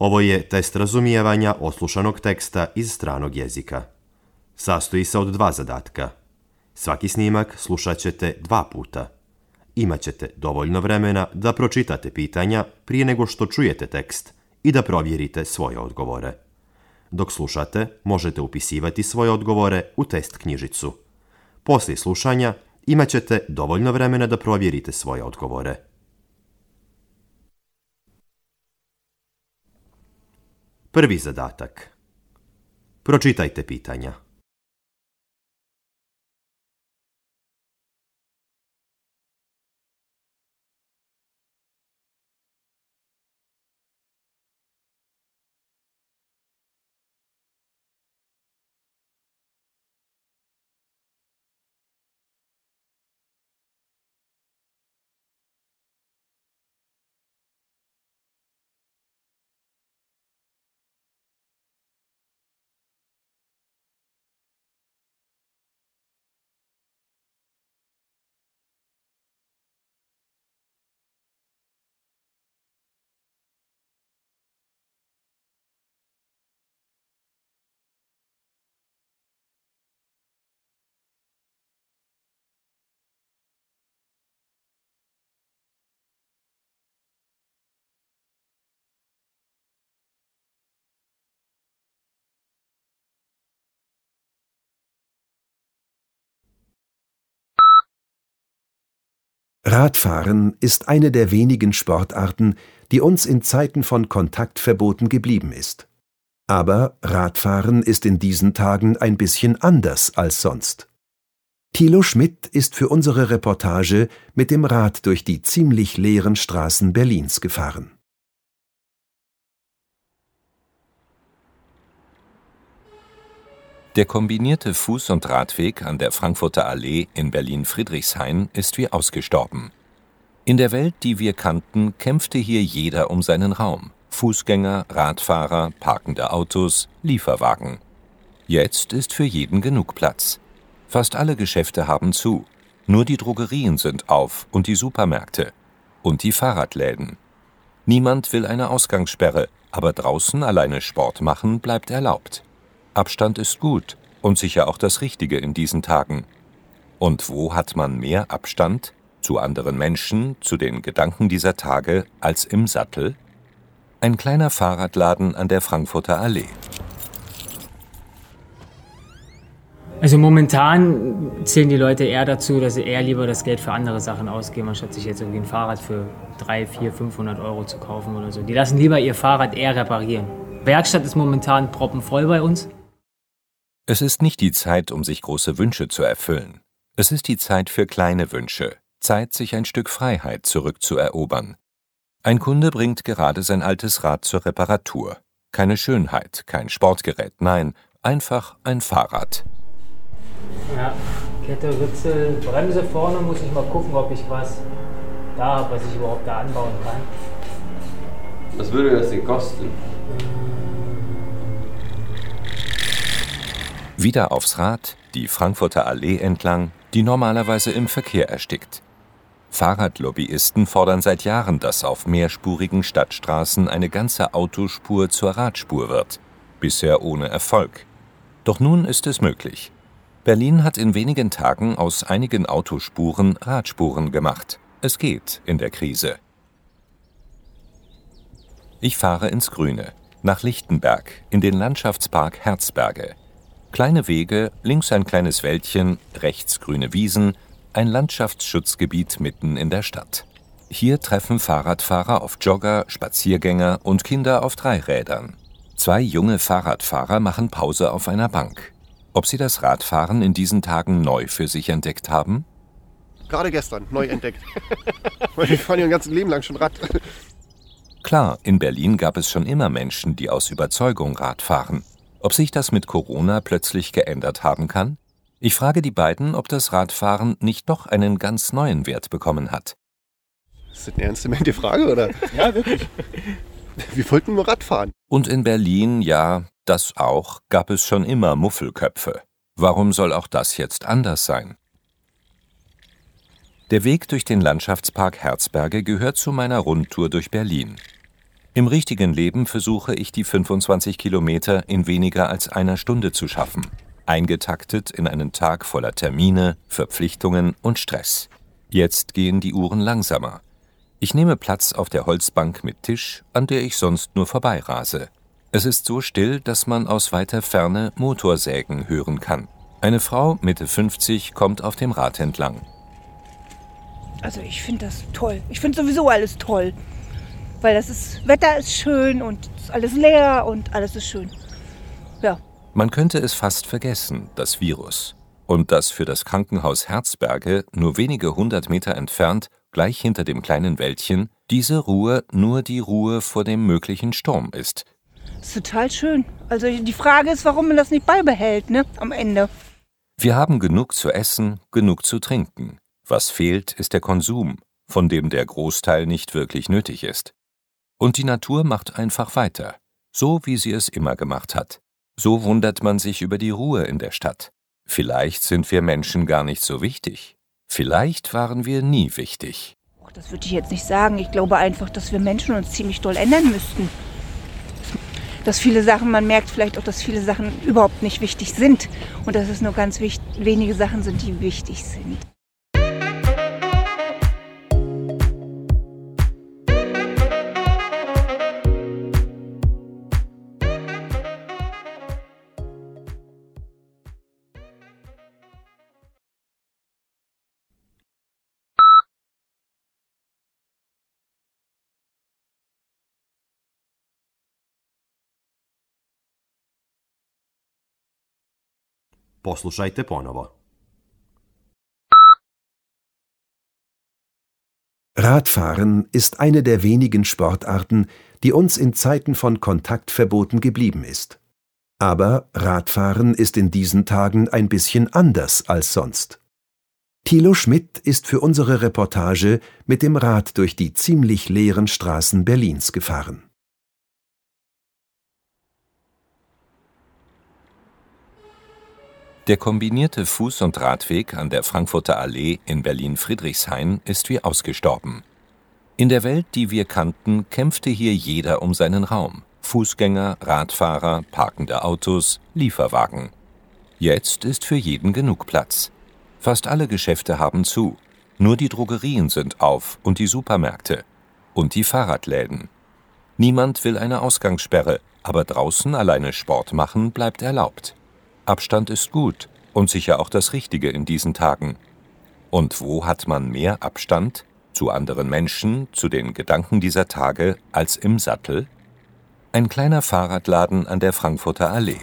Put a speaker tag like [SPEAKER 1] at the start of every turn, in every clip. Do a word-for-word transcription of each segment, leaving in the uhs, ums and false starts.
[SPEAKER 1] Ovo je test razumijevanja odslušanog teksta iz stranog jezika. Sastoji se od dva zadatka. Svaki snimak slušat ćete dva puta. Imaćete dovoljno vremena da pročitate pitanja prije nego što čujete tekst i da provjerite svoje odgovore. Dok slušate, možete upisivati svoje odgovore u test knjižicu. Poslije slušanja imaćete dovoljno vremena da provjerite svoje odgovore. Prvi zadatak. Pročitajte pitanja.
[SPEAKER 2] Radfahren ist eine der wenigen Sportarten, die uns in Zeiten von Kontaktverboten geblieben ist. Aber Radfahren ist in diesen Tagen ein bisschen anders als sonst. Thilo Schmidt ist für unsere Reportage mit dem Rad durch die ziemlich leeren Straßen Berlins gefahren.
[SPEAKER 3] Der kombinierte Fuß- und Radweg an der Frankfurter Allee in Berlin-Friedrichshain ist wie ausgestorben. In der Welt, die wir kannten, kämpfte hier jeder um seinen Raum. Fußgänger, Radfahrer, parkende Autos, Lieferwagen. Jetzt ist für jeden genug Platz. Fast alle Geschäfte haben zu. Nur die Drogerien sind auf und die Supermärkte. Und die Fahrradläden. Niemand will eine Ausgangssperre, aber draußen alleine Sport machen bleibt erlaubt. Abstand ist gut und sicher auch das Richtige in diesen Tagen. Und wo hat man mehr Abstand zu anderen Menschen, zu den Gedanken dieser Tage, als im Sattel? Ein kleiner Fahrradladen an der Frankfurter Allee.
[SPEAKER 4] Also momentan zählen die Leute eher dazu, dass sie eher lieber das Geld für andere Sachen ausgeben, anstatt sich jetzt irgendwie ein Fahrrad für dreihundert, vierhundert, fünfhundert Euro zu kaufen oder so. Die lassen lieber ihr Fahrrad eher reparieren. Werkstatt ist momentan proppenvoll bei uns.
[SPEAKER 3] Es ist nicht die Zeit, um sich große Wünsche zu erfüllen. Es ist die Zeit für kleine Wünsche. Zeit, sich ein Stück Freiheit zurückzuerobern. Ein Kunde bringt gerade sein altes Rad zur Reparatur. Keine Schönheit, kein Sportgerät, nein, einfach ein Fahrrad.
[SPEAKER 4] Ja, Kette, Ritzel, Bremse vorne, muss ich mal gucken, ob ich was da habe, was ich überhaupt da anbauen kann.
[SPEAKER 5] Was würde das denn kosten?
[SPEAKER 3] Wieder aufs Rad, die Frankfurter Allee entlang, die normalerweise im Verkehr erstickt. Fahrradlobbyisten fordern seit Jahren, dass auf mehrspurigen Stadtstraßen eine ganze Autospur zur Radspur wird. Bisher ohne Erfolg. Doch nun ist es möglich. Berlin hat in wenigen Tagen aus einigen Autospuren Radspuren gemacht. Es geht in der Krise. Ich fahre ins Grüne, nach Lichtenberg, in den Landschaftspark Herzberge. Kleine Wege, links ein kleines Wäldchen, rechts grüne Wiesen, ein Landschaftsschutzgebiet mitten in der Stadt. Hier treffen Fahrradfahrer auf Jogger, Spaziergänger und Kinder auf Dreirädern. Zwei junge Fahrradfahrer machen Pause auf einer Bank. Ob sie das Radfahren in diesen Tagen neu für sich entdeckt haben?
[SPEAKER 6] Gerade gestern neu entdeckt. Weil ich fahre ja ein ganzes Leben lang schon Rad.
[SPEAKER 3] Klar, in Berlin gab es schon immer Menschen, die aus Überzeugung Rad fahren. Ob sich das mit Corona plötzlich geändert haben kann? Ich frage die beiden, ob das Radfahren nicht doch einen ganz neuen Wert bekommen hat.
[SPEAKER 6] Ist das eine ernste Mente Frage, oder?
[SPEAKER 4] Ja, wirklich.
[SPEAKER 6] Wir wollten nur Rad fahren.
[SPEAKER 3] Und in Berlin, ja, das auch, gab es schon immer Muffelköpfe. Warum soll auch das jetzt anders sein? Der Weg durch den Landschaftspark Herzberge gehört zu meiner Rundtour durch Berlin. Im richtigen Leben versuche ich, die fünfundzwanzig Kilometer in weniger als einer Stunde zu schaffen, eingetaktet in einen Tag voller Termine, Verpflichtungen und Stress. Jetzt gehen die Uhren langsamer. Ich nehme Platz auf der Holzbank mit Tisch, an der ich sonst nur vorbeirase. Es ist so still, dass man aus weiter Ferne Motorsägen hören kann. Eine Frau, Mitte fünfzig, kommt auf dem Rad entlang.
[SPEAKER 7] Also ich finde das toll. Ich finde sowieso alles toll. Weil das ist, Wetter ist schön und ist alles leer und alles ist schön. Ja.
[SPEAKER 3] Man könnte es fast vergessen, das Virus. Und dass für das Krankenhaus Herzberge, nur wenige hundert Meter entfernt, gleich hinter dem kleinen Wäldchen, diese Ruhe nur die Ruhe vor dem möglichen Sturm ist.
[SPEAKER 7] Das ist total schön. Also die Frage ist, warum man das nicht beibehält, ne, am Ende.
[SPEAKER 3] Wir haben genug zu essen, genug zu trinken. Was fehlt, ist der Konsum, von dem der Großteil nicht wirklich nötig ist. Und die Natur macht einfach weiter, so wie sie es immer gemacht hat. So wundert man sich über die Ruhe in der Stadt. Vielleicht sind wir Menschen gar nicht so wichtig. Vielleicht waren wir nie wichtig.
[SPEAKER 7] Das würde ich jetzt nicht sagen. Ich glaube einfach, dass wir Menschen uns ziemlich doll ändern müssten. Dass viele Sachen, man merkt vielleicht auch, dass viele Sachen überhaupt nicht wichtig sind. Und dass es nur ganz wichtig, wenige Sachen sind, die wichtig sind.
[SPEAKER 1] Poslušajte ponovo.
[SPEAKER 2] Radfahren ist eine der wenigen Sportarten, die uns in Zeiten von Kontaktverboten geblieben ist. Aber Radfahren ist in diesen Tagen ein bisschen anders als sonst. Thilo Schmidt ist für unsere Reportage mit dem Rad durch die ziemlich leeren Straßen Berlins gefahren.
[SPEAKER 3] Der kombinierte Fuß- und Radweg an der Frankfurter Allee in Berlin-Friedrichshain ist wie ausgestorben. In der Welt, die wir kannten, kämpfte hier jeder um seinen Raum. Fußgänger, Radfahrer, parkende Autos, Lieferwagen. Jetzt ist für jeden genug Platz. Fast alle Geschäfte haben zu. Nur die Drogerien sind auf und die Supermärkte. Und die Fahrradläden. Niemand will eine Ausgangssperre, aber draußen alleine Sport machen bleibt erlaubt. Abstand ist gut und sicher auch das Richtige in diesen Tagen. Und wo hat man mehr Abstand zu anderen Menschen, zu den Gedanken dieser Tage, als im Sattel? Ein kleiner Fahrradladen an der Frankfurter Allee.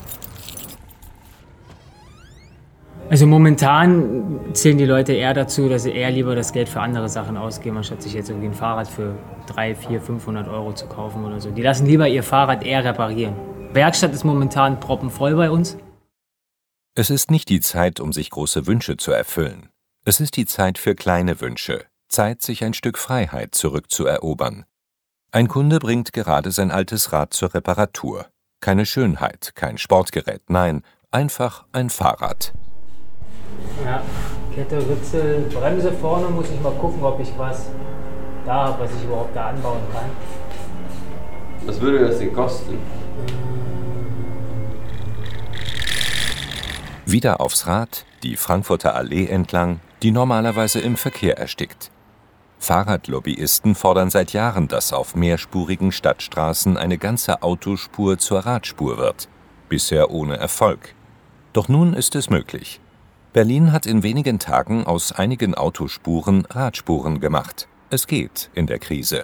[SPEAKER 4] Also momentan zählen die Leute eher dazu, dass sie eher lieber das Geld für andere Sachen ausgeben, anstatt sich jetzt irgendwie ein Fahrrad für dreihundert, vierhundert, fünfhundert Euro zu kaufen oder so. Die lassen lieber ihr Fahrrad eher reparieren. Werkstatt ist momentan proppenvoll bei uns.
[SPEAKER 3] Es ist nicht die Zeit, um sich große Wünsche zu erfüllen. Es ist die Zeit für kleine Wünsche, Zeit, sich ein Stück Freiheit zurückzuerobern. Ein Kunde bringt gerade sein altes Rad zur Reparatur. Keine Schönheit, kein Sportgerät, nein, einfach ein Fahrrad.
[SPEAKER 4] Ja, Kette, Ritzel, Bremse vorne, muss ich mal gucken, ob ich was da habe, was ich überhaupt da anbauen kann.
[SPEAKER 5] Was würde das denn kosten?
[SPEAKER 3] Wieder aufs Rad, die Frankfurter Allee entlang, die normalerweise im Verkehr erstickt. Fahrradlobbyisten fordern seit Jahren, dass auf mehrspurigen Stadtstraßen eine ganze Autospur zur Radspur wird. Bisher ohne Erfolg. Doch nun ist es möglich. Berlin hat in wenigen Tagen aus einigen Autospuren Radspuren gemacht. Es geht in der Krise.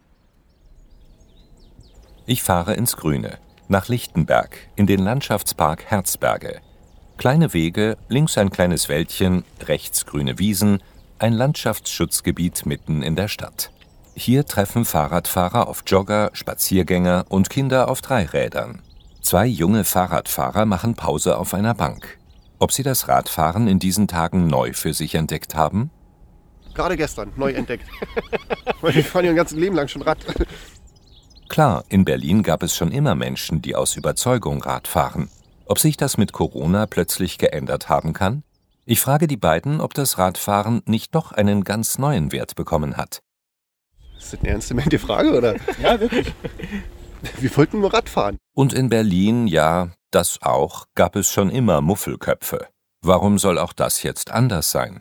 [SPEAKER 3] Ich fahre ins Grüne, nach Lichtenberg, in den Landschaftspark Herzberge. Kleine Wege, links ein kleines Wäldchen, rechts grüne Wiesen, ein Landschaftsschutzgebiet mitten in der Stadt. Hier treffen Fahrradfahrer auf Jogger, Spaziergänger und Kinder auf Dreirädern. Zwei junge Fahrradfahrer machen Pause auf einer Bank. Ob sie das Radfahren in diesen Tagen neu für sich entdeckt haben?
[SPEAKER 6] Gerade gestern, neu entdeckt. Wir fahren ja ein ganzes Leben lang schon Rad.
[SPEAKER 3] Klar, in Berlin gab es schon immer Menschen, die aus Überzeugung Rad fahren. Ob sich das mit Corona plötzlich geändert haben kann? Ich frage die beiden, ob das Radfahren nicht doch einen ganz neuen Wert bekommen hat.
[SPEAKER 6] Ist das eine ernste gemeinte Frage, oder?
[SPEAKER 8] Ja, wirklich.
[SPEAKER 6] Wir wollten nur Radfahren.
[SPEAKER 3] Und in Berlin, ja, das auch, gab es schon immer Muffelköpfe. Warum soll auch das jetzt anders sein?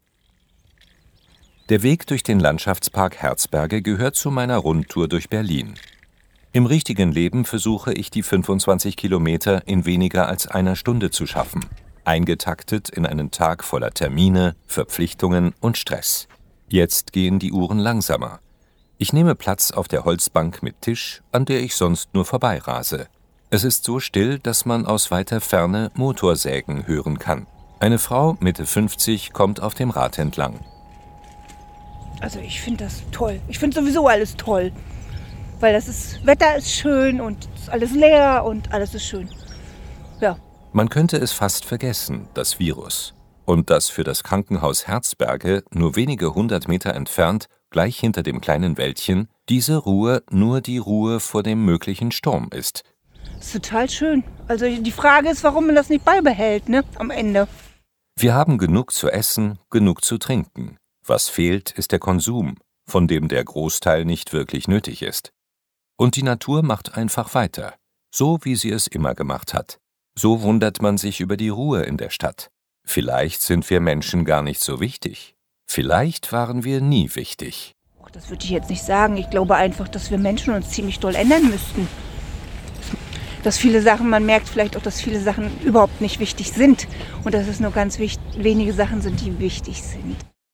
[SPEAKER 3] Der Weg durch den Landschaftspark Herzberge gehört zu meiner Rundtour durch Berlin. Im richtigen Leben versuche ich, die fünfundzwanzig Kilometer in weniger als einer Stunde zu schaffen, eingetaktet in einen Tag voller Termine, Verpflichtungen und Stress. Jetzt gehen die Uhren langsamer. Ich nehme Platz auf der Holzbank mit Tisch, an der ich sonst nur vorbeirase. Es ist so still, dass man aus weiter Ferne Motorsägen hören kann. Eine Frau Mitte fünfzig kommt auf dem Rad entlang.
[SPEAKER 7] Also ich finde das toll. Ich finde sowieso alles toll. Weil das ist, Wetter ist schön und ist alles leer und alles ist schön. Ja.
[SPEAKER 3] Man könnte es fast vergessen, das Virus. Und dass für das Krankenhaus Herzberge, nur wenige hundert Meter entfernt, gleich hinter dem kleinen Wäldchen, diese Ruhe nur die Ruhe vor dem möglichen Sturm ist.
[SPEAKER 7] Das ist total schön. Also die Frage ist, warum man das nicht beibehält, ne, am Ende.
[SPEAKER 3] Wir haben genug zu essen, genug zu trinken. Was fehlt, ist der Konsum, von dem der Großteil nicht wirklich nötig ist. Und die Natur macht einfach weiter, so wie sie es immer gemacht hat. So wundert man sich über die Ruhe in der Stadt. Vielleicht sind wir Menschen gar nicht so wichtig. Vielleicht waren wir nie wichtig.
[SPEAKER 7] Das würde ich jetzt nicht sagen. Ich glaube einfach, dass wir Menschen uns ziemlich doll ändern müssten. Dass viele Sachen, man merkt vielleicht auch, dass viele Sachen überhaupt nicht wichtig sind. Und dass es nur ganz wichtig, wenige Sachen sind, die wichtig sind.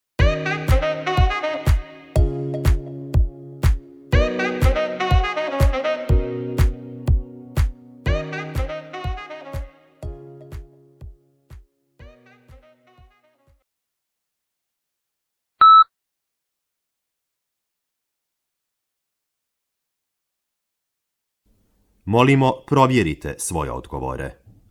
[SPEAKER 1] Molimo, provjerite svoje odgovore.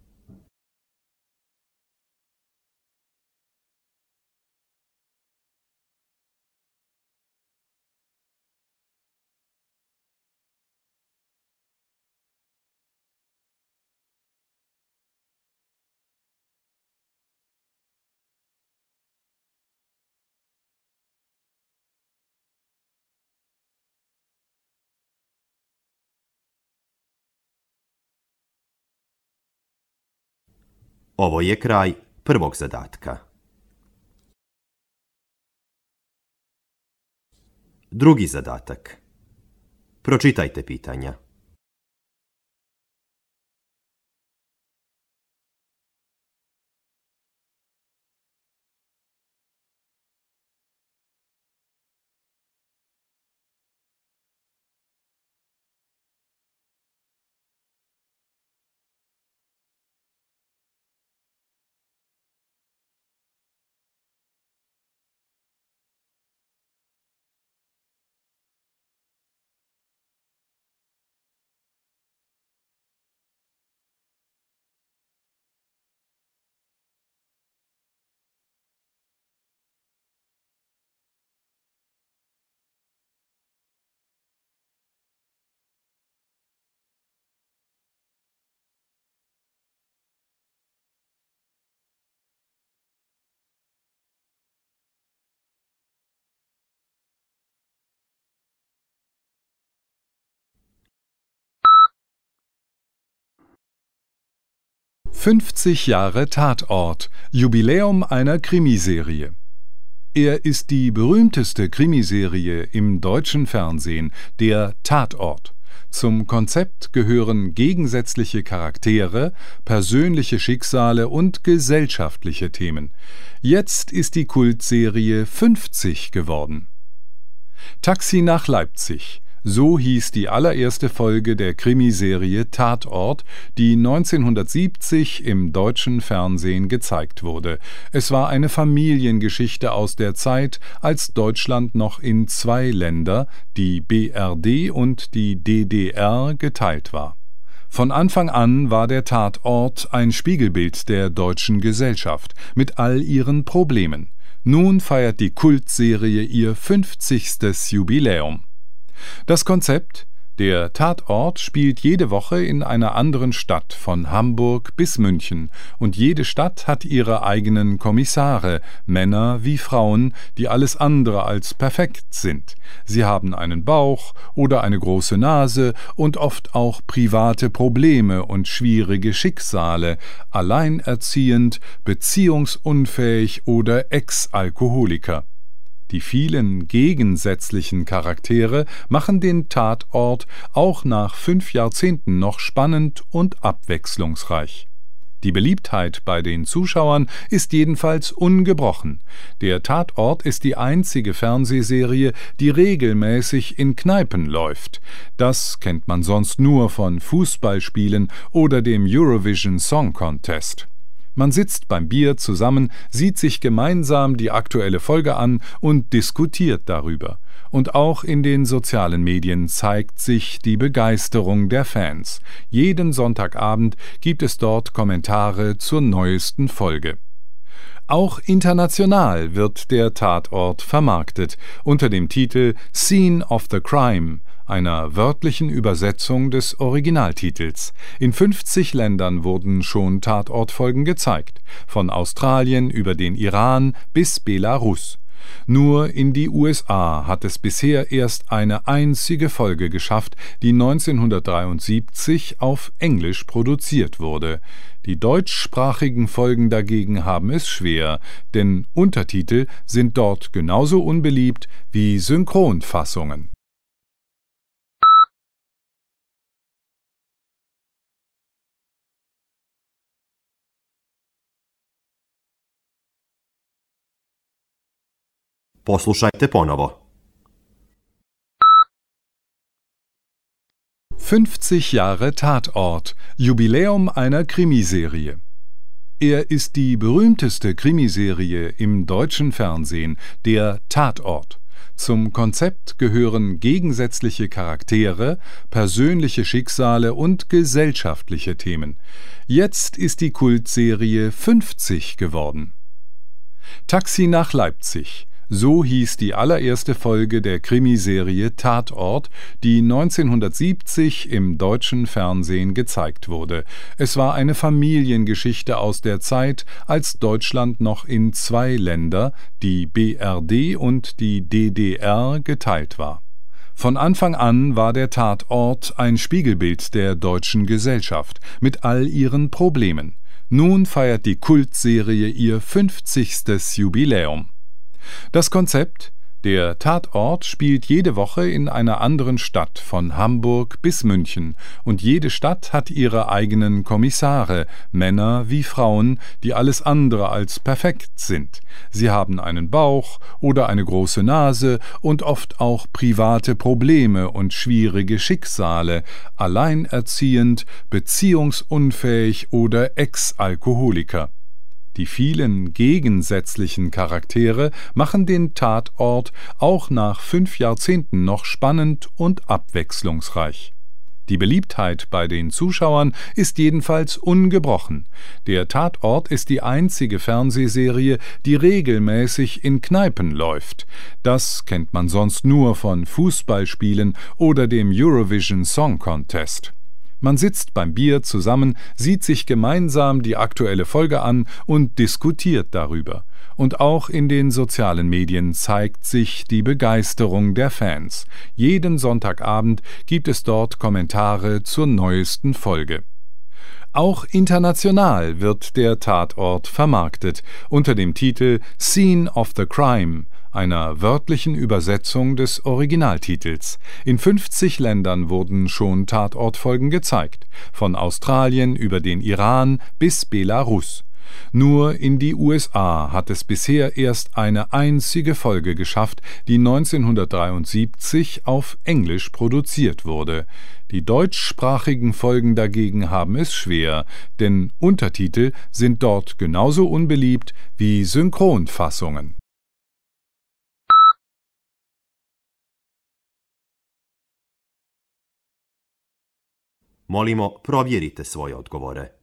[SPEAKER 1] Ovo je kraj prvog zadatka. Drugi zadatak. Pročitajte pitanja.
[SPEAKER 9] fünfzig Jahre Tatort, Jubiläum einer Krimiserie. Er ist die berühmteste Krimiserie im deutschen Fernsehen, der Tatort. Zum Konzept gehören gegensätzliche Charaktere, persönliche Schicksale und gesellschaftliche Themen. Jetzt ist die Kultserie fünfzig geworden. Taxi nach Leipzig. So hieß die allererste Folge der Krimiserie Tatort, die neunzehnhundertsiebzig im deutschen Fernsehen gezeigt wurde. Es war eine Familiengeschichte aus der Zeit, als Deutschland noch in zwei Länder, die B R D und die D D R, geteilt war. Von Anfang an war der Tatort ein Spiegelbild der deutschen Gesellschaft mit all ihren Problemen. Nun feiert die Kultserie ihr fünfzigstes Jubiläum. Das Konzept: Der Tatort spielt jede Woche in einer anderen Stadt von Hamburg bis München, und jede Stadt hat ihre eigenen Kommissare, Männer wie Frauen, die alles andere als perfekt sind. Sie haben einen Bauch oder eine große Nase und oft auch private Probleme und schwierige Schicksale, alleinerziehend, beziehungsunfähig oder Ex-Alkoholiker. Die vielen gegensätzlichen Charaktere machen den Tatort auch nach fünf Jahrzehnten noch spannend und abwechslungsreich. Die Beliebtheit bei den Zuschauern ist jedenfalls ungebrochen. Der Tatort ist die einzige Fernsehserie, die regelmäßig in Kneipen läuft. Das kennt man sonst nur von Fußballspielen oder dem Eurovision Song Contest. Man sitzt beim Bier zusammen, sieht sich gemeinsam die aktuelle Folge an und diskutiert darüber. Und auch in den sozialen Medien zeigt sich die Begeisterung der Fans. Jeden Sonntagabend gibt es dort Kommentare zur neuesten Folge. Auch international wird der Tatort vermarktet, unter dem Titel Scene of the Crime, einer wörtlichen Übersetzung des Originaltitels. In fünfzig Ländern wurden schon Tatortfolgen gezeigt, von Australien über den Iran bis Belarus. Nur in die U S A hat es bisher erst eine einzige Folge geschafft, die neunzehnhundertdreiundsiebzig auf Englisch produziert wurde. Die deutschsprachigen Folgen dagegen haben es schwer, denn Untertitel sind dort genauso unbeliebt wie Synchronfassungen.
[SPEAKER 1] Poslušajte ponovo.
[SPEAKER 9] fünfzig Jahre Tatort, Jubiläum einer Krimiserie. Er ist die berühmteste Krimiserie im deutschen Fernsehen, der Tatort. Zum Konzept gehören gegensätzliche Charaktere, persönliche Schicksale und gesellschaftliche Themen. Jetzt ist die Kultserie fünfzig geworden. Taxi nach Leipzig. So hieß die allererste Folge der Krimiserie Tatort, die neunzehnhundertsiebzig im deutschen Fernsehen gezeigt wurde. Es war eine Familiengeschichte aus der Zeit, als Deutschland noch in zwei Länder, die B R D und die D D R, geteilt war. Von Anfang an war der Tatort ein Spiegelbild der deutschen Gesellschaft mit all ihren Problemen. Nun feiert die Kultserie ihr fünfzigstes Jubiläum. Das Konzept: Der Tatort spielt jede Woche in einer anderen Stadt von Hamburg bis München, und jede Stadt hat ihre eigenen Kommissare, Männer wie Frauen, die alles andere als perfekt sind. Sie haben einen Bauch oder eine große Nase und oft auch private Probleme und schwierige Schicksale, alleinerziehend, beziehungsunfähig oder Ex-Alkoholiker. Die vielen gegensätzlichen Charaktere machen den Tatort auch nach fünf Jahrzehnten noch spannend und abwechslungsreich. Die Beliebtheit bei den Zuschauern ist jedenfalls ungebrochen. Der Tatort ist die einzige Fernsehserie, die regelmäßig in Kneipen läuft. Das kennt man sonst nur von Fußballspielen oder dem Eurovision Song Contest. Man sitzt beim Bier zusammen, sieht sich gemeinsam die aktuelle Folge an und diskutiert darüber. Und auch in den sozialen Medien zeigt sich die Begeisterung der Fans. Jeden Sonntagabend gibt es dort Kommentare zur neuesten Folge. Auch international wird der Tatort vermarktet, unter dem Titel Scene of the Crime, einer wörtlichen Übersetzung des Originaltitels. In fünfzig Ländern wurden schon Tatortfolgen gezeigt, von Australien über den Iran bis Belarus. Nur in die U S A hat es bisher erst eine einzige Folge geschafft, die neunzehnhundertdreiundsiebzig auf Englisch produziert wurde. Die deutschsprachigen Folgen dagegen haben es schwer, denn Untertitel sind dort genauso unbeliebt wie Synchronfassungen.
[SPEAKER 1] Molimo, provjerite svoje odgovore.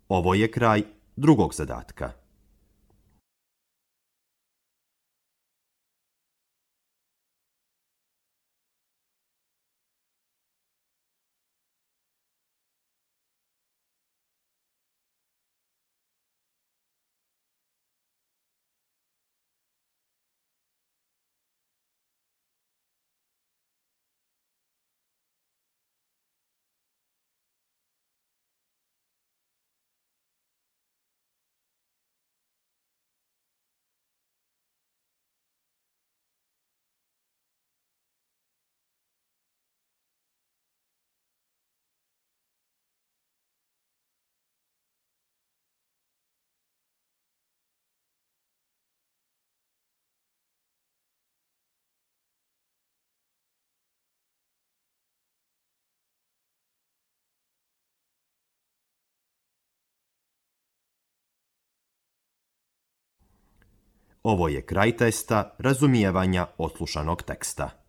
[SPEAKER 1] Ovo je kraj drugog zadatka. Ovo je kraj testa razumijevanja odslušanog teksta.